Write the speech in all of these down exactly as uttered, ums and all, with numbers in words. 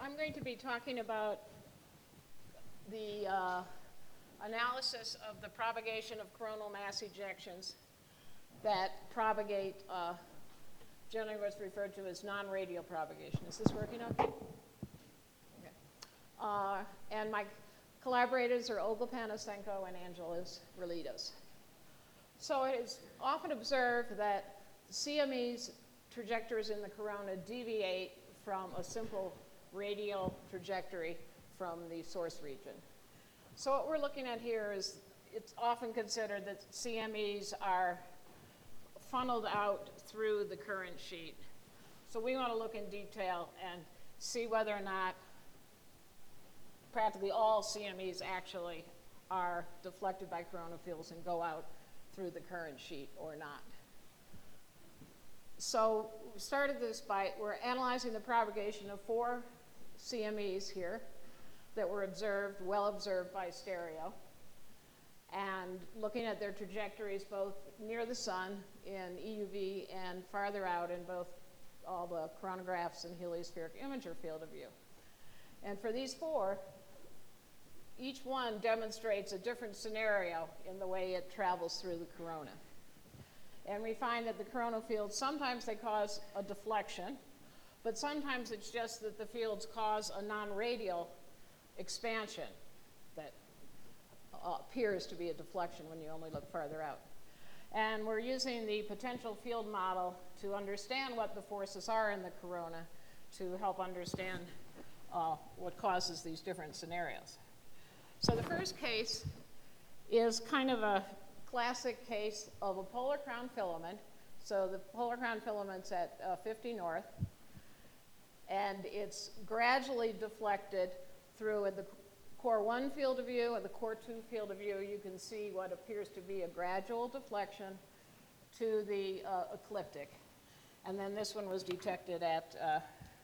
I'm going to be talking about the uh, analysis of the propagation of coronal mass ejections that propagate, uh, generally what's referred to as non-radial propagation. Is this working okay? Okay. Uh, and my collaborators are Olga Panasenko and Angelos Relitos. So it is often observed that C M E's trajectories in the corona deviate from a simple radial trajectory from the source region. So what we're looking at here is it's often considered that C M Es are funneled out through the current sheet. So we want to look in detail and see whether or not practically all C M Es actually are deflected by coronal fields and go out through the current sheet or not. So we started this by, we're analyzing the propagation of four C M Es here that were observed, well observed by stereo, and looking at their trajectories both near the sun in E U V and farther out in both all the coronagraphs and heliospheric imager field of view. And for these four, each one demonstrates a different scenario in the way it travels through the corona. And we find that the coronal fields, sometimes they cause a deflection, but sometimes it's just that the fields cause a non-radial expansion that uh, appears to be a deflection when you only look farther out. And we're using the potential field model to understand what the forces are in the corona to help understand uh, what causes these different scenarios. So the first case is kind of a classic case of a polar crown filament. So the polar crown filament's at uh, fifty north, and it's gradually deflected through in the core one field of view and the core two field of view. You can see what appears to be a gradual deflection to the uh, ecliptic. And then this one was detected at uh,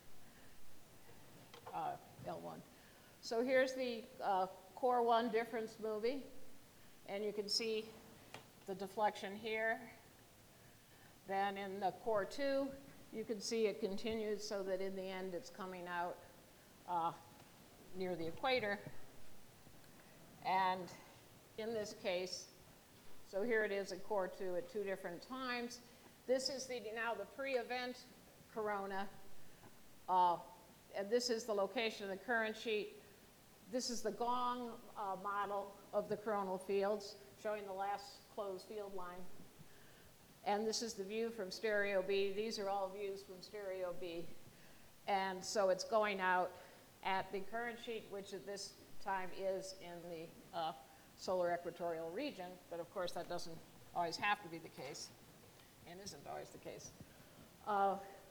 uh, L one. So here's the uh, core one difference movie, and you can see the deflection here. Then in the core two, you can see it continues so that in the end it's coming out uh, near the equator. And in this case, so here it is at core two at two different times. This is the now the pre-event corona, uh, and this is the location of the current sheet. This is the Gong uh, model of the coronal fields, showing the last closed field line. And this is the view from stereo B. These are all views from stereo B. And so it's going out at the current sheet, which at this time is in the uh, solar equatorial region. But of course, that doesn't always have to be the case, and isn't always the case. Uh,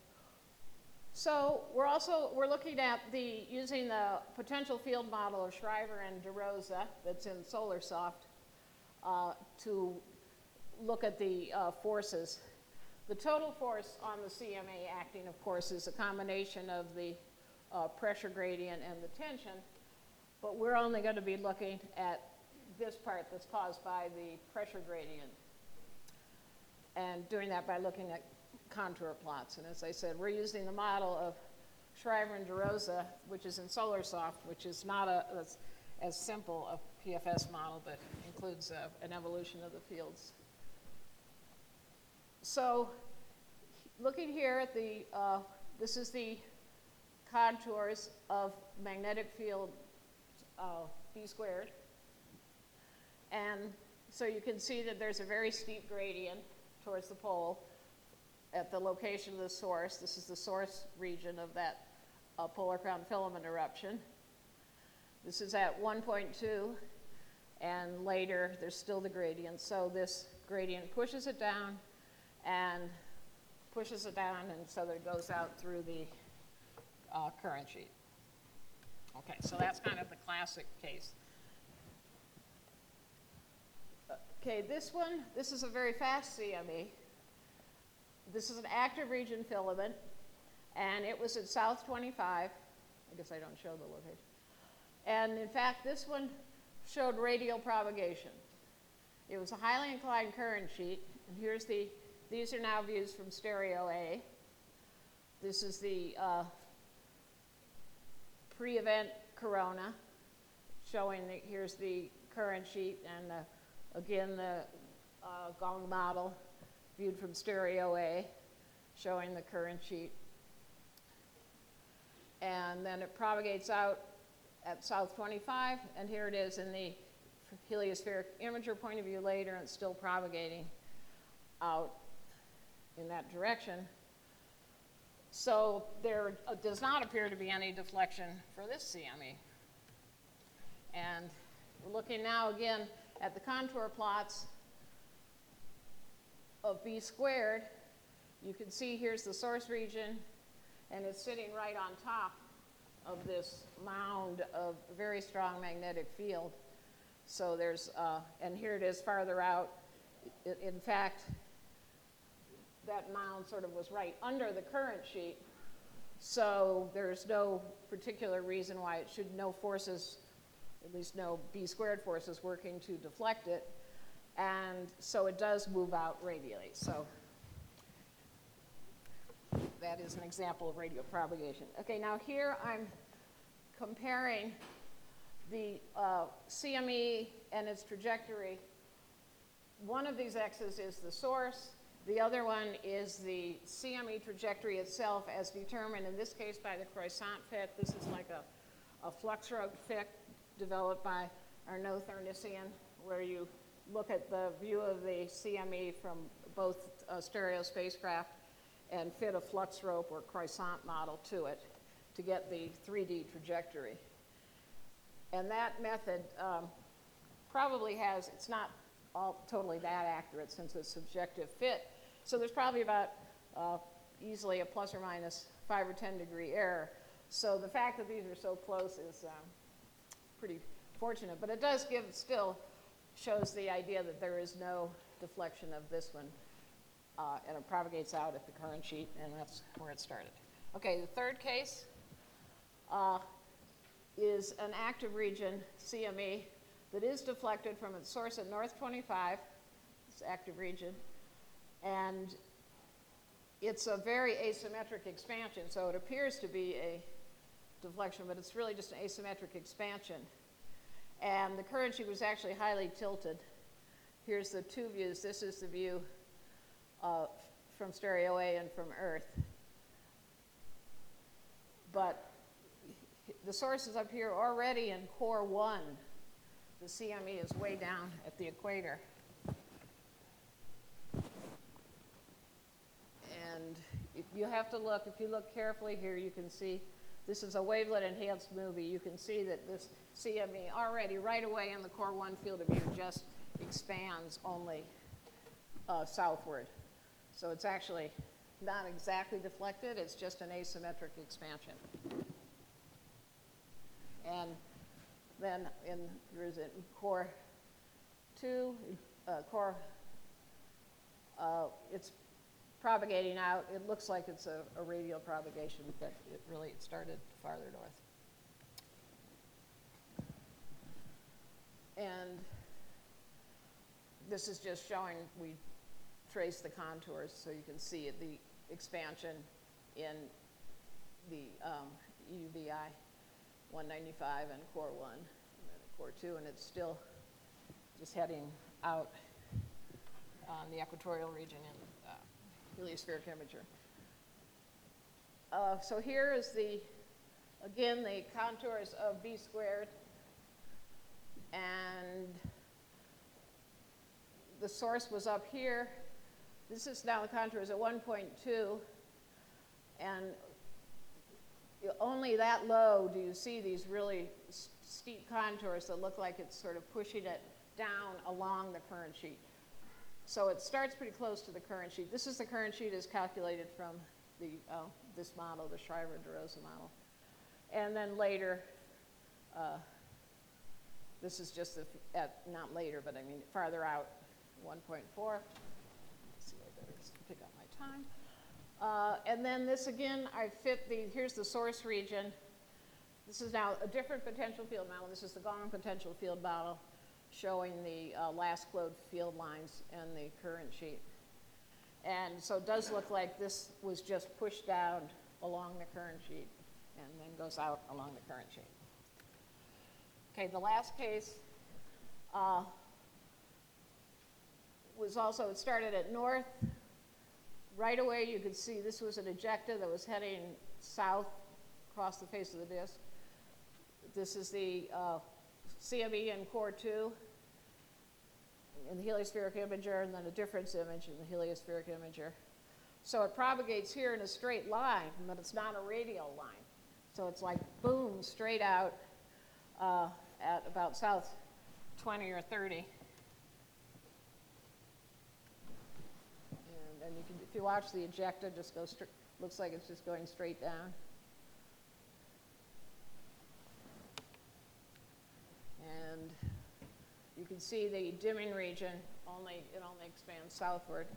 So we're also, we're looking at the, using the potential field model of Shriver and DeRosa that's in SolarSoft uh, to look at the uh, forces. The total force on the C M A acting, of course, is a combination of the uh, pressure gradient and the tension, but we're only going to be looking at this part that's caused by the pressure gradient, and doing that by looking at contour plots. And as I said, we're using the model of Shriver and DeRosa, which is in SolarSoft, which is not a, as, as simple a P F S model, but includes uh, an evolution of the fields. So looking here at the, uh, this is the contours of magnetic field uh, B squared. And so you can see that there's a very steep gradient towards the pole at the location of the source. This is the source region of that uh, polar crown filament eruption. This is at one point two, and later there's still the gradient. So this gradient pushes it down and pushes it down, and so that it goes out through the uh, current sheet. Okay, so that's kind of the classic case. Okay, this one, this is a very fast C M E. This is an active region filament, and it was at south twenty-five. I guess I don't show the location. And in fact, this one showed radial propagation. It was a highly inclined current sheet, and here's the, these are now views from stereo A. This is the uh, pre-event corona, showing that here's the current sheet, and the, again the uh, gong model viewed from stereo A, showing the current sheet. And then it propagates out at south twenty-five, and here it is in the heliospheric imager point of view later, and it's still propagating out in that direction. So there uh, does not appear to be any deflection for this C M E. And we're looking now again at the contour plots of B squared. You can see here's the source region, and it's sitting right on top of this mound of very strong magnetic field. So there's, uh, and here it is farther out. It, in fact, that mound sort of was right under the current sheet. So there's no particular reason why it should, no forces, at least no B squared forces working to deflect it. And so it does move out radially. So that is an example of radial propagation. Okay, now here I'm comparing the uh, C M E and its trajectory. One of these x's is the source. The other one is the C M E trajectory itself as determined, in this case, by the Croissant fit. This is like a, a flux rope fit developed by Arnaud Tharnissian, where you look at the view of the C M E from both uh, stereo spacecraft and fit a flux rope or Croissant model to it to get the three D trajectory. And that method um, probably has, it's not all totally that accurate since it's subjective fit. So there's probably about uh, easily a plus or minus five or ten degree error. So the fact that these are so close is um, pretty fortunate. But it does give, still shows the idea that there is no deflection of this one. Uh, and it propagates out at the current sheet, and that's where it started. Okay, the third case uh, is an active region, C M E, that is deflected from its source at north twenty-five, this active region, and it's a very asymmetric expansion, so it appears to be a deflection, but it's really just an asymmetric expansion. And the current sheet was actually highly tilted. Here's the two views. This is the view uh, from stereo A and from Earth. But the source is up here already in core one. The C M E is way down at the equator. And if you have to look, if you look carefully here, you can see this is a wavelet enhanced movie. You can see that this C M E already right away in the core one field of view just expands only uh, southward. So it's actually not exactly deflected, it's just an asymmetric expansion. And then in, here is it, in core two, uh, core, uh, it's propagating out. It looks like it's a, a radial propagation, but it really it started farther north. And this is just showing, we trace the contours so you can see it, the expansion in the um, E U V I one ninety-five and core one, and then core two, and it's still just heading out on the equatorial region in uh, heliospheric imager. Uh, so here is the, again, the contours of B squared, and the source was up here. This is now the contours at one point two, and only that low do you see these really steep contours that look like it's sort of pushing it down along the current sheet. So it starts pretty close to the current sheet. This is the current sheet as calculated from the, uh, this model, the Shriver-DeRosa model. And then later, uh, this is just the, at, not later, but I mean farther out, one point four. Let's see, I better pick up my time. Uh, and then this again, I fit the, here's the source region. This is now a different potential field model. This is the Gong potential field model showing the uh, last glowed field lines and the current sheet. And so it does look like this was just pushed down along the current sheet and then goes out along the current sheet. Okay, the last case uh, was also, it started at north. Right away you could see this was an ejecta that was heading south across the face of the disk. This is the uh, C M E in core two in the heliospheric imager, and then a difference image in the heliospheric imager. So it propagates here in a straight line, but it's not a radial line. So it's like boom, straight out uh, at about south twenty or thirty. And, and you can, if you watch the ejecta, just go straight, looks like it's just going straight down. And you can see the dimming region, only, it only expands southward.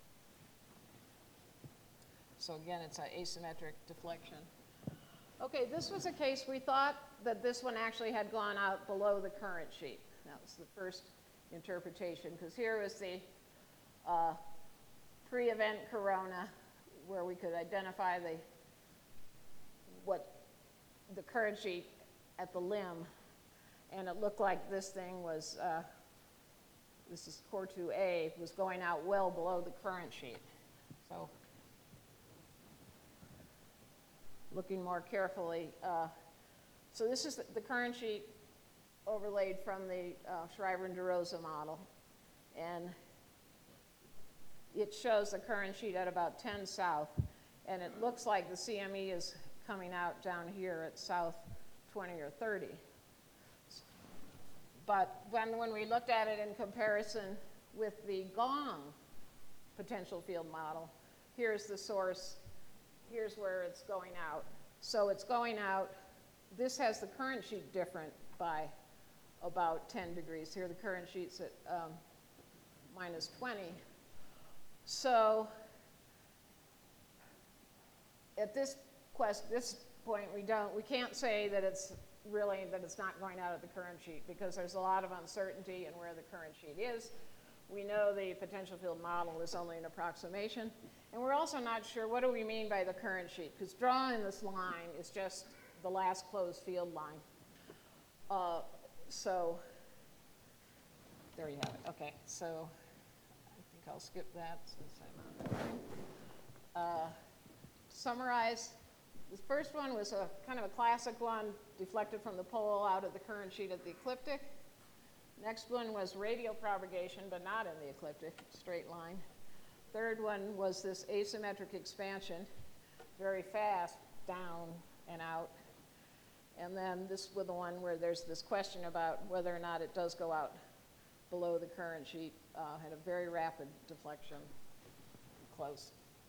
So again, it's an asymmetric deflection. Okay, this was a case we thought that this one actually had gone out below the current sheet. That was the first interpretation, because here was the uh, pre-event corona where we could identify the what the current sheet at the limb, and it looked like this thing was, uh, this is core two A, was going out well below the current sheet. So looking more carefully, uh, so this is the, the current sheet overlaid from the uh, Shriver and DeRosa model, and it shows the current sheet at about ten south, and it looks like the C M E is coming out down here at south twenty or thirty. But when, when we looked at it in comparison with the Gong potential field model, here's the source, here's where it's going out. So it's going out, this has the current sheet different by about ten degrees. Here the current sheet's at um, minus twenty. So at this quest, this point, we don't, we can't say that it's really, that it's not going out at the current sheet, because there's a lot of uncertainty in where the current sheet is. We know the potential field model is only an approximation, and we're also not sure what do we mean by the current sheet, because drawing this line is just the last closed field line. Uh, so there you have it. Okay, so I think I'll skip that since I'm on the line. Uh, summarize. The first one was a kind of a classic one, deflected from the pole out of the current sheet at the ecliptic. Next one was radial propagation, but not in the ecliptic, straight line. Third one was this asymmetric expansion, very fast, down and out. And then this was the one where there's this question about whether or not it does go out below the current sheet, uh, had a very rapid deflection, close.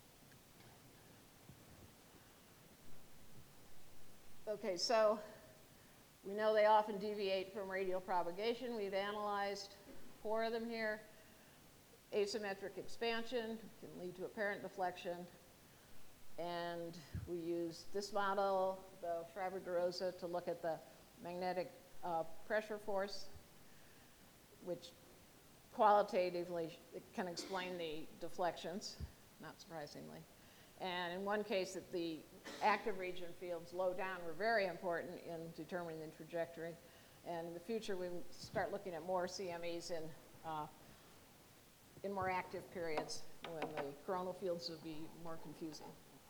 Okay, so we know they often deviate from radial propagation. We've analyzed four of them here. Asymmetric expansion can lead to apparent deflection. And we use this model, the Shriver-DeRosa, to look at the magnetic uh, pressure force, which qualitatively can explain the deflections, not surprisingly. And in one case, that the active region fields low down were very important in determining the trajectory. And in the future, we start looking at more C M Es in, uh, in more active periods when the coronal fields would be more confusing.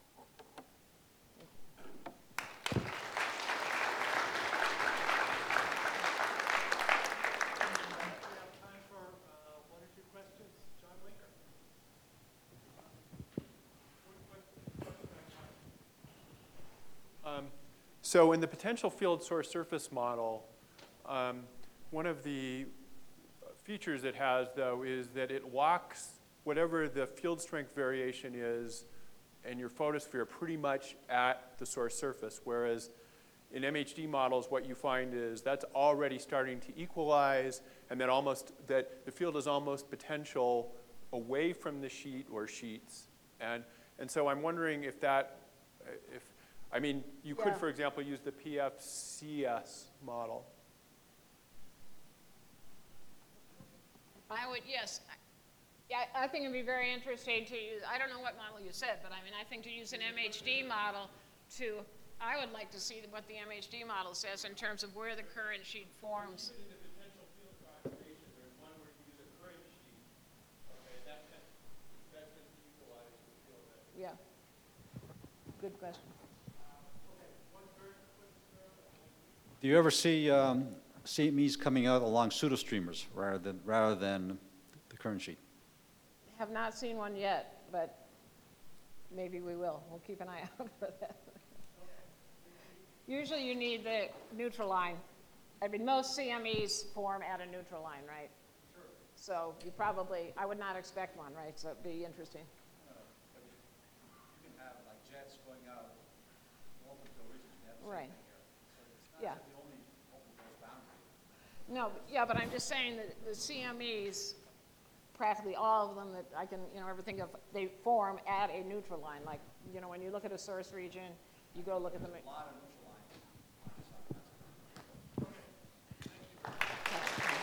So in the potential field source surface model, um, one of the features it has, though, is that it locks whatever the field strength variation is in your photosphere pretty much at the source surface, whereas in M H D models, what you find is that's already starting to equalize, and that almost that the field is almost potential away from the sheet or sheets. And, and so I'm wondering if that, if, I mean, you could, Yeah. for example, use the P F C S model. I would, yes. Yeah, I think it'd be very interesting to use, I don't know what model you said, but I mean, I think to use an M H D model to I would like to see what the M H D model says in terms of where the current sheet forms. In the potential field approximation, there's one where you use a current sheet. Okay, that, that, that's going to equalize the field. Yeah. Good question. Do you ever see um, C M Es coming out along pseudostreamers rather than, rather than the current sheet? Have not seen one yet, but maybe we will. We'll keep an eye out for that. Usually you need the neutral line. I mean, most C M Es form at a neutral line, right? Sure. So you probably, I would not expect one, right? So it'd be interesting. You can have like jets going out multiple regions. Right. Yeah. No, yeah, but I'm just saying that the C M Es, practically all of them that I can, you know, ever think of, they form at a neutral line. Like, you know, when you look at a source region, you go look at them. A lot of